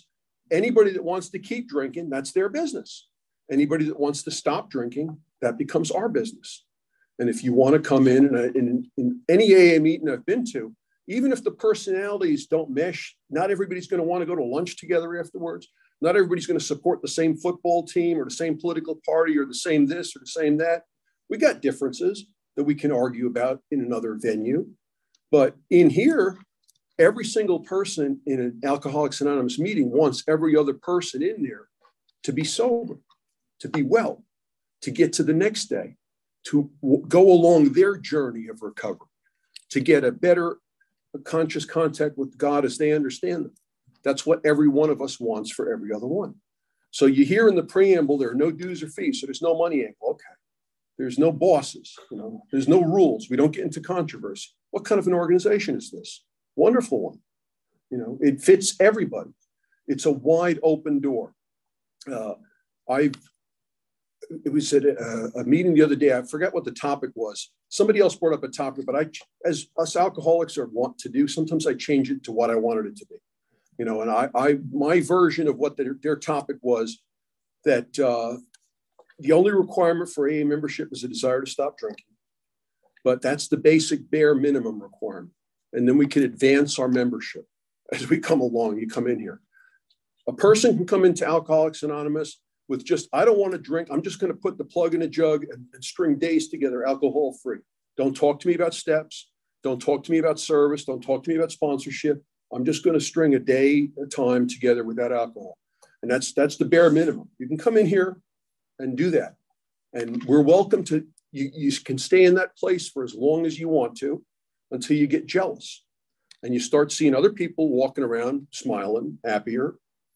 Anybody that wants to keep drinking, that's their business. Anybody that wants to stop drinking, that becomes our business. And if you want to come in, and I, in, in any A A meeting I've been to, even if the personalities don't mesh, not everybody's going to want to go to lunch together afterwards. Not everybody's going to support the same football team or the same political party or the same this or the same that. We got differences that we can argue about in another venue. But in here, every single person in an Alcoholics Anonymous meeting wants every other person in there to be sober, to be well, to get to the next day, to w- go along their journey of recovery, to get a better conscious contact with God as they understand them. That's what every one of us wants for every other one. So you hear in the preamble, there are no dues or fees, so there's no money angle. Okay. There's no bosses, you know, there's no rules. We don't get into controversy. What kind of an organization is this? Wonderful one. You know, it fits everybody. It's a wide open door. Uh, I, it was at a, a meeting the other day. I forgot what the topic was. Somebody else brought up a topic, but I, as us alcoholics are wont to do, sometimes I change it to what I wanted it to be. You know, and I, I my version of what their, their topic was that uh, the only requirement for A A membership is a desire to stop drinking. But that's the basic bare minimum requirement. And then we can advance our membership as we come along. You come in here. A person can come into Alcoholics Anonymous with just, I don't want to drink. I'm just going to put the plug in a jug and, and string days together, alcohol free. Don't talk to me about steps. Don't talk to me about service. Don't talk to me about sponsorship. I'm just going to string a day at a time together without alcohol. And that's that's the bare minimum. You can come in here and do that. And we're welcome to, you, you can stay in that place for as long as you want to until you get jealous. And you start seeing other people walking around smiling, happier,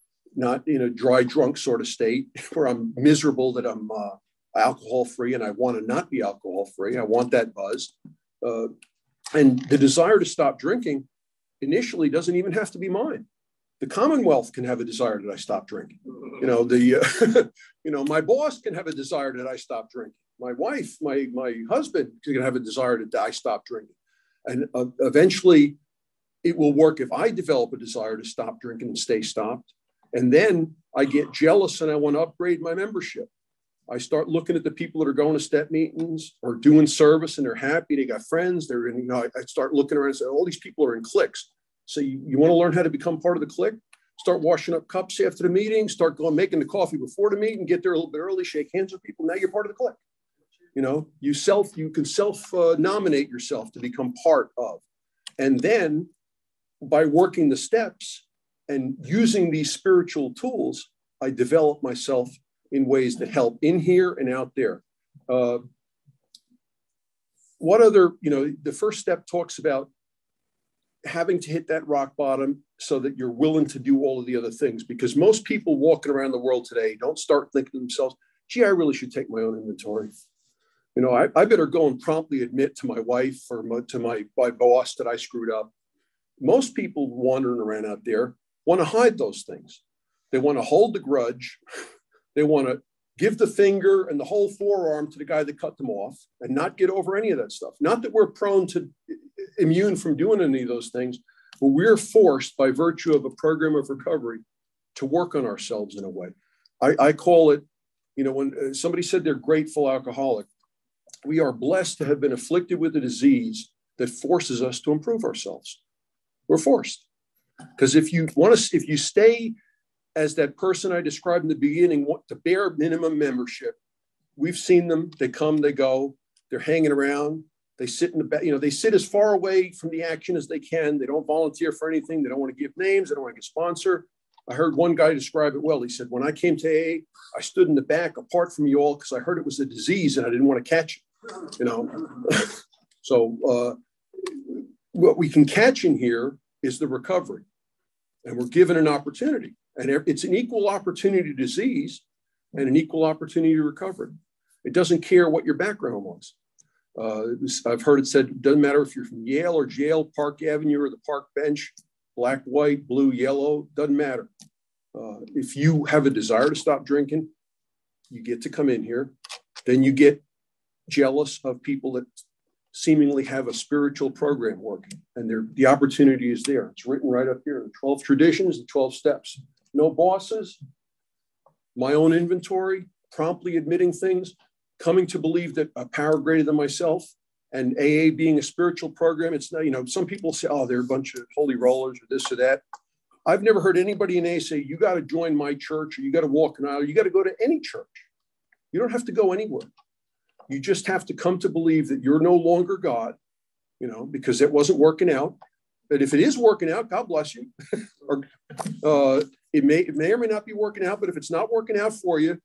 not in a dry drunk sort of state where I'm miserable that I'm uh, alcohol free and I want to not be alcohol free. I want that buzz. Uh, and the desire to stop drinking initially doesn't even have to be mine. The Commonwealth can have a desire that I stop drinking. You know, the, uh, you know, my boss can have a desire that I stop drinking. My wife, my, my husband can have a desire that I stop drinking. And uh, eventually it will work if I develop a desire to stop drinking and stay stopped. And then I get jealous and I want to upgrade my membership. I start looking at the people that are going to step meetings or doing service and they're happy. They got friends. They're in, you know, I, I start looking around and say, all these people are in cliques. So you, you want to learn how to become part of the clique? Start washing up cups after the meeting, start going, making the coffee before the meeting, get there a little bit early, shake hands with people. Now you're part of the clique. You know, you self, you can self uh, nominate yourself to become part of. And then by working the steps and using these spiritual tools, I develop myself in ways that help in here and out there. Uh, what other, you know, the first step talks about having to hit that rock bottom so that you're willing to do all of the other things, because most people walking around the world today don't start thinking to themselves, gee, I really should take my own inventory. You know, I, I better go and promptly admit to my wife or my, to my, my boss that I screwed up. Most people wandering around out there want to hide those things. They want to hold the grudge. They want to give the finger and the whole forearm to the guy that cut them off and not get over any of that stuff. Not that we're prone to immune from doing any of those things, but we're forced by virtue of a program of recovery to work on ourselves in a way. I, I call it, you know, when somebody said they're grateful alcoholic, we are blessed to have been afflicted with a disease that forces us to improve ourselves. We're forced. Because if you want to, if you stay as that person I described in the beginning, what the bare minimum membership, we've seen them, they come, they go, they're hanging around, they sit in the back, you know, they sit as far away from the action as they can. They don't volunteer for anything. They don't want to give names. They don't want to get sponsored. I heard one guy describe it well. He said, when I came to A A, I stood in the back apart from you all because I heard it was a disease and I didn't want to catch it, you know. So uh, what we can catch in here is the recovery, and we're given an opportunity, and it's an equal opportunity disease and an equal opportunity to recovery. It doesn't care what your background was. Uh, I've heard it said, it doesn't matter if you're from Yale or Jail, Park Avenue or the park bench, black, white, blue, yellow, doesn't matter. Uh, if you have a desire to stop drinking, you get to come in here. Then you get jealous of people that seemingly have a spiritual program working, and the opportunity is there. It's written right up here, the twelve traditions, the twelve steps. no bosses, my own inventory, promptly admitting things, coming to believe that a power greater than myself, and A A being a spiritual program. It's not, you know, some people say, oh, they're a bunch of holy rollers or this or that. I've never heard anybody in A A say, you got to join my church, or you got to walk an aisle, you got to go to any church. You don't have to go anywhere. You just have to come to believe that you're no longer God, you know, because it wasn't working out. But if it is working out, God bless you. or uh, it may it may or may not be working out, but if it's not working out for you,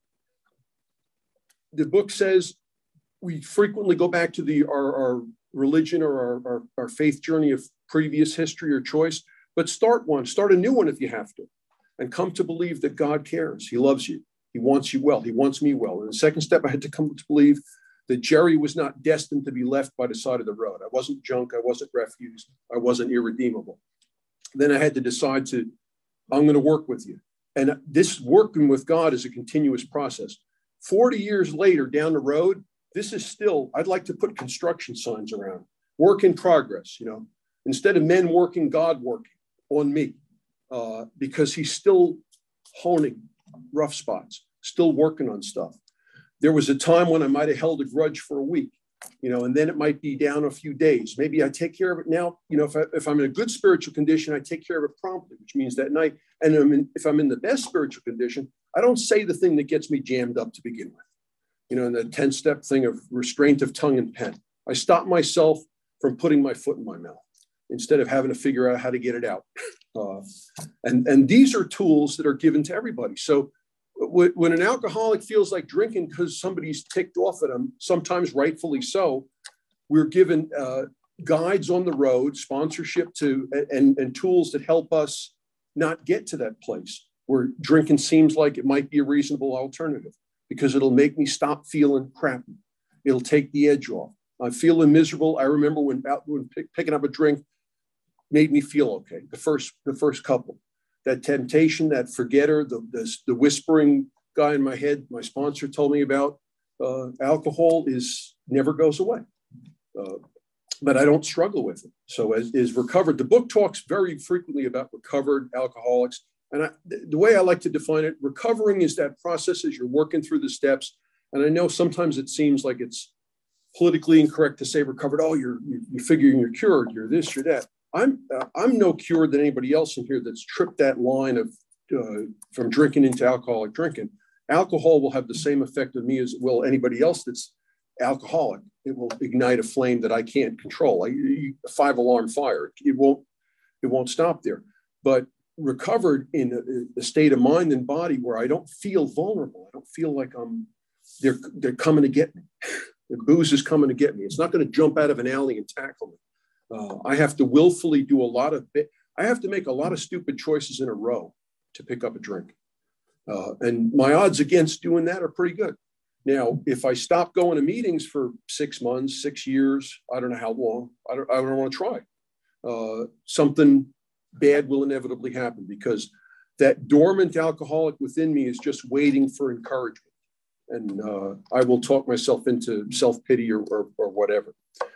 the book says we frequently go back to the our, our religion or our, our, our faith journey of previous history or choice, but start one, start a new one if you have to, and come to believe that God cares. He loves you. He wants you well. He wants me well. And the second step, I had to come to believe that Jerry was not destined to be left by the side of the road. I wasn't junk. I wasn't refuse. I wasn't irredeemable. Then I had to decide to, I'm going to work with you. And this working with God is a continuous process. forty years later down the road, this is still, I'd like to put construction signs around. Work in progress, you know, instead of men working, God working on me, uh, because he's still honing rough spots, still working on stuff. There was a time when I might have held a grudge for a week, you know, and then it might be down a few days. Maybe I take care of it now. You know, if, I, if I'm in a good spiritual condition, I take care of it promptly, which means that night. And I'm in, if I'm in the best spiritual condition, I don't say the thing that gets me jammed up to begin with. You know, in the ten-step thing of restraint of tongue and pen. I stop myself from putting my foot in my mouth instead of having to figure out how to get it out. Uh, and, and these are tools that are given to everybody. So w- when an alcoholic feels like drinking because somebody's ticked off at them, sometimes rightfully so, we're given uh, guides on the road, sponsorship to, and, and tools that help us not get to that place where drinking seems like it might be a reasonable alternative, because it'll make me stop feeling crappy. It'll take the edge off. I'm feeling miserable. I remember when, when pick, picking up a drink made me feel okay. The first, the first couple, that temptation, that forgetter, the, the, the whispering guy in my head, my sponsor told me about, uh, alcohol is never goes away. Uh, but I don't struggle with it. So as is recovered, the book talks very frequently about recovered alcoholics. And I, the way I like to define it, recovering is that process as you're working through the steps. And I know sometimes it seems like it's politically incorrect to say recovered. Oh, you're you're figuring you're cured. You're this, you're that. I'm uh, I'm no cured than anybody else in here that's tripped that line of uh, from drinking into alcoholic drinking. Alcohol will have the same effect on me as will anybody else that's alcoholic. It will ignite a flame that I can't control. Like a five alarm fire. It won't it won't stop there. But recovered in a, a state of mind and body where I don't feel vulnerable. I don't feel like I'm they're they're coming to get me. The booze is coming to get me. It's not going to jump out of an alley and tackle me. Uh, I have to willfully do a lot of bit. I have to make a lot of stupid choices in a row to pick up a drink. Uh, and my odds against doing that are pretty good. Now, if I stop going to meetings for six months, six years, I don't know how long, I don't, I don't want to try. Uh, something bad will inevitably happen because that dormant alcoholic within me is just waiting for encouragement. And uh, I will talk myself into self-pity or, or, or whatever.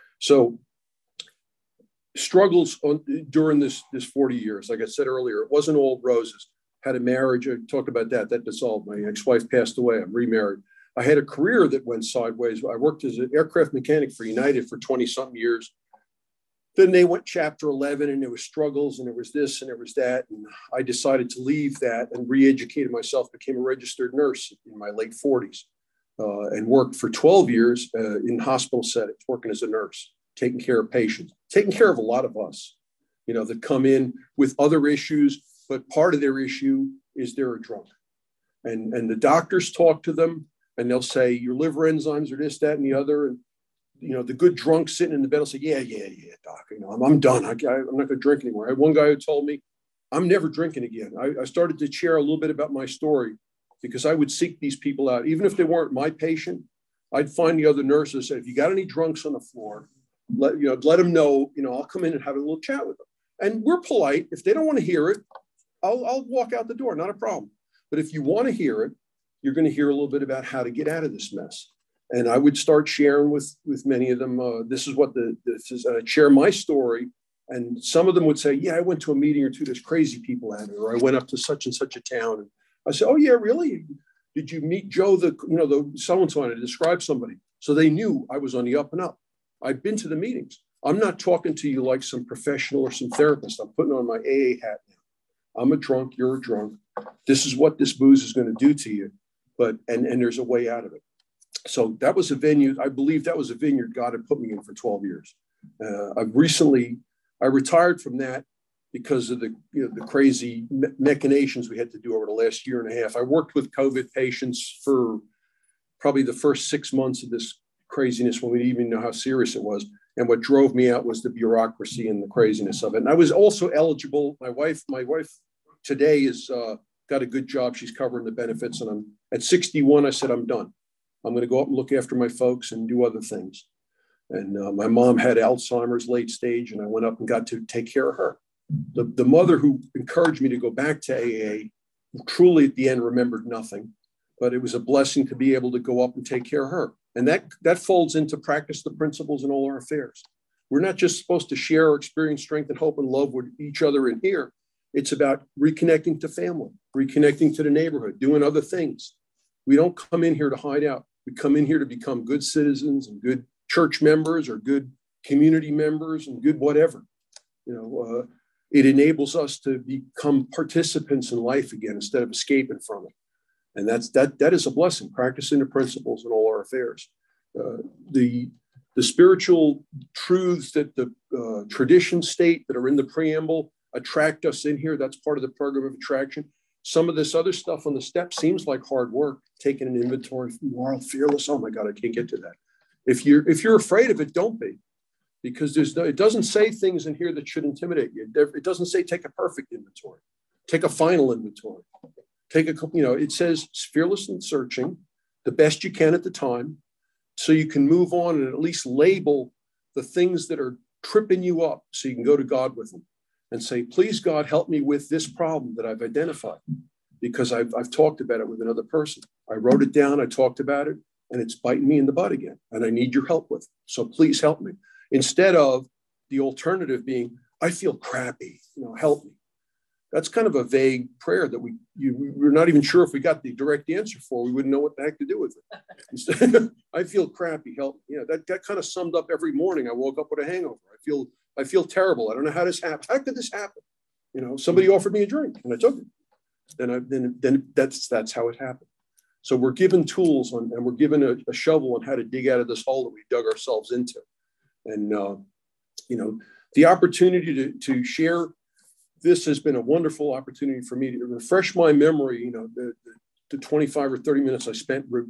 So struggles on, during this, this forty years, like I said earlier, it wasn't all roses. Had a marriage, I talked about that, that dissolved. My ex-wife passed away, I'm remarried. I had a career that went sideways. I worked as an aircraft mechanic for United for twenty something years. Then they went chapter eleven and there was struggles and there was this and there was that. And I decided to leave that and re-educated myself, became a registered nurse in my late forties uh, and worked for twelve years uh, in hospital settings, working as a nurse, taking care of patients, taking care of a lot of us, you know, that come in with other issues, but part of their issue is they're a drunk. And, and the doctors talk to them and they'll say, your liver enzymes are this, that, and the other. And you know, the good drunk sitting in the bed will say, yeah, yeah, yeah, doc, you know, I'm, I'm done. I, I, I'm not going to drink anymore. I had one guy who told me, I'm never drinking again. I, I started to share a little bit about my story because I would seek these people out. Even if they weren't my patient, I'd find the other nurses and say, if you got any drunks on the floor, let, you know, let them know, you know, I'll come in and have a little chat with them. And we're polite. If they don't want to hear it, I'll, I'll walk out the door, not a problem. But if you want to hear it, you're going to hear a little bit about how to get out of this mess. And I would start sharing with, with many of them. Uh, this is what the, this is, I share my story And some of them would say, yeah, I went to a meeting or two, there's crazy people at it, or I went up to such and such a town. And I said, oh yeah, really? Did you meet Joe, the, you know, the so-and-so, and I described somebody. So they knew I was on the up and up. I've been to the meetings. I'm not talking to you like some professional or some therapist. I'm putting on my A A hat now. I'm a drunk, you're a drunk. This is what this booze is going to do to you. But, and, and there's a way out of it. So that was a venue. I believe that was a vineyard God had put me in for twelve years. Uh, I've recently, I retired from that because of the, you know, the crazy me- machinations we had to do over the last year and a half. I worked with COVID patients for probably the first six months of this craziness when we didn't even know how serious it was. And what drove me out was the bureaucracy and the craziness of it. And I was also eligible. My wife, my wife today is uh, got a good job. She's covering the benefits. And I'm at sixty-one. I said, I'm done. I'm going to go up and look after my folks and do other things. And uh, my mom had Alzheimer's late stage, and I went up and got to take care of her. The, the mother who encouraged me to go back to A A truly at the end remembered nothing, but it was a blessing to be able to go up and take care of her. And that, that folds into practice the principles in all our affairs. We're not just supposed to share our experience, strength, and hope and love with each other in here. It's about reconnecting to family, reconnecting to the neighborhood, doing other things. We don't come in here to hide out. We come in here to become good citizens and good church members or good community members and good whatever. You know, uh, it enables us to become participants in life again instead of escaping from it. And that's that that is a blessing, practicing the principles in all our affairs. Uh, the, the spiritual truths that the uh, traditions state that are in the preamble attract us in here. That's part of the program of attraction. Some of this other stuff on the steps seems like hard work, taking an inventory, moral, fearless. Oh my God, I can't get to that. If you're if you're afraid of it, don't be, because there's no, it doesn't say things in here that should intimidate you. It doesn't say take a perfect inventory, take a final inventory, take a, you know, it says fearless and searching the best you can at the time, so you can move on and at least label the things that are tripping you up, so you can go to God with them and say, please God, help me with this problem that I've identified, because I've I've talked about it with another person. I wrote it down, I talked about it, and it's biting me in the butt again, and I need your help with it. So please help me. Instead of the alternative being, I feel crappy, you know, help me. That's kind of a vague prayer that we, you, we're not even sure if we got the direct answer for. We wouldn't know what the heck to do with it. Instead, I feel crappy, help me. Yeah, that, that kind of summed up every morning. I woke up with a hangover. I feel, I feel terrible. I don't know how this happened. How could this happen? You know, somebody offered me a drink and I took it. Then I, then, then that's, that's how it happened. So we're given tools on, and we're given a, a shovel on how to dig out of this hole that we dug ourselves into. And, uh, you know, the opportunity to, to share this has been a wonderful opportunity for me to refresh my memory. You know, the, the twenty-five or thirty minutes I spent re-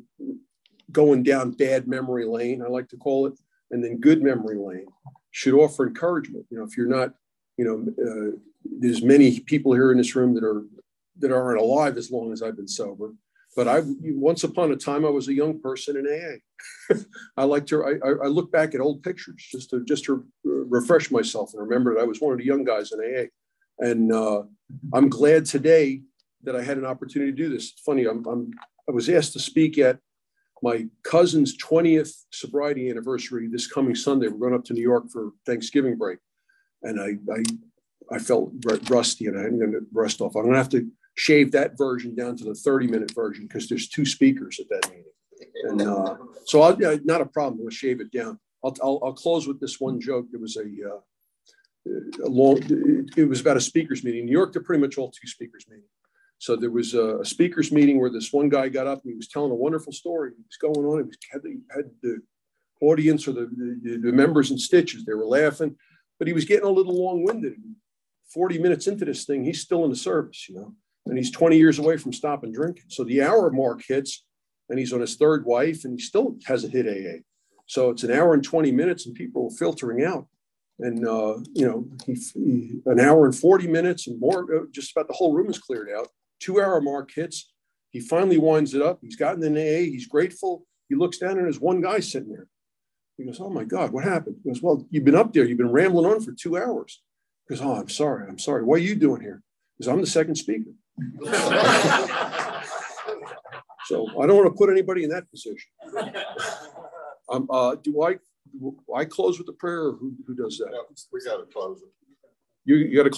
going down bad memory lane, I like to call it, and then good memory lane should offer encouragement. You know, if you're not, you know, uh, there's many people here in this room that are, that aren't alive as long as I've been sober. But I, once upon a time, I was a young person in A A. I like to, I, I look back at old pictures just to, just to refresh myself and remember that I was one of the young guys in A A. And uh, I'm glad today that I had an opportunity to do this. It's funny, I'm, I'm, I was asked to speak at my cousin's twentieth sobriety anniversary this coming Sunday. We're going up to New York for Thanksgiving break. And I, I, I felt rusty, and I'm going to rust off. I'm going to have to shave that version down to the thirty minute version, because there's two speakers at that meeting. And uh, so I'll, yeah, not a problem. We'll shave it down. I'll, I'll, I'll close with this one joke. There was a, uh, a long, it, it was about a speakers meeting. In New York, they're pretty much all two speakers meeting. So there was a, a speakers meeting where this one guy got up and he was telling a wonderful story. He was going on. He was, had, the, had the audience or the, the, the members in stitches. They were laughing, but he was getting a little long-winded. forty minutes into this thing, he's still in the service, you know. And he's twenty years away from stopping drinking. So the hour mark hits, and he's on his third wife, and he still hasn't hit A A. So it's an hour and twenty minutes, and people are filtering out. And, uh, you know, he, he, an hour and forty minutes and more, just about the whole room is cleared out. Two hour mark hits. He finally winds it up. He's gotten in A A. He's grateful. He looks down, and there's one guy sitting there. He goes, oh, my God, what happened? He goes, well, you've been up there. You've been rambling on for two hours. He goes, oh, I'm sorry. I'm sorry. What are you doing here? He goes, I'm the second speaker. So I don't want to put anybody in that position. Um, uh, do I, do I close with the prayer, or who, who does that? Yeah, we got to close it. You, you gotta